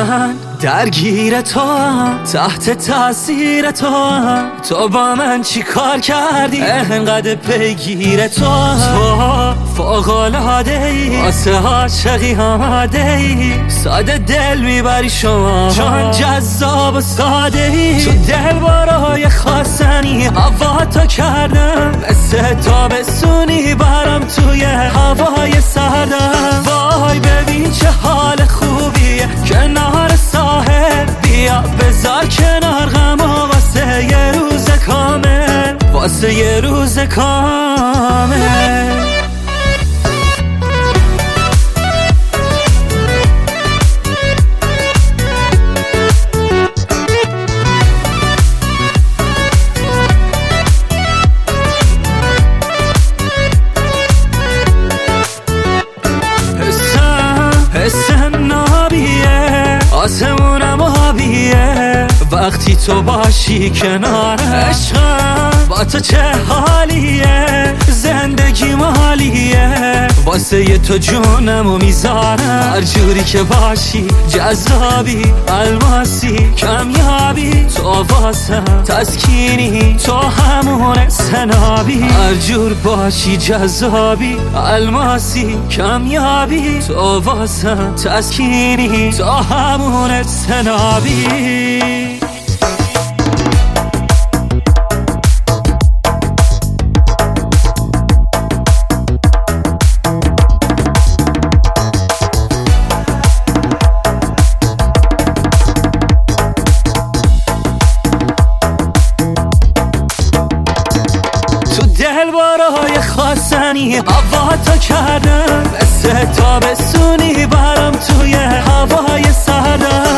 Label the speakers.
Speaker 1: من درگیر تو هم، تحت تاثیر تو هم. تو با من چی کار کردی انقدر پیگیر تو هم. تو فوق‌العاده ای واسه عاشقی آماده ای، ساده دل میبری شما چون جذاب و ساده ای. تو دل بارای خواستنی هوا تا کردم، مثل تابستونی برام توی هوای سردم. وای ببین چه حال خوبیه کنار ساحل، بیا بذار کنار غمو واسه یه روز کامل، واسه یه روز کامل. حسم نابیه، آسمونم آبیه وقتی تو باشی کنار عشقم. با تو چه حالیه، زندگی مالیه، واسه ی تو جونمو میذارم. هر جوری که باشی جذابی، الماسی کمیابی، تو واسم تسکینی، تو همون سنابی. هر جور باشی جذابی، الماسی کمیابی، تو واسم تسکینی، تو همون سنابی. دل بارای خواستنی هوا تا کردم، مثل تابستونی برام توی هوای سردم.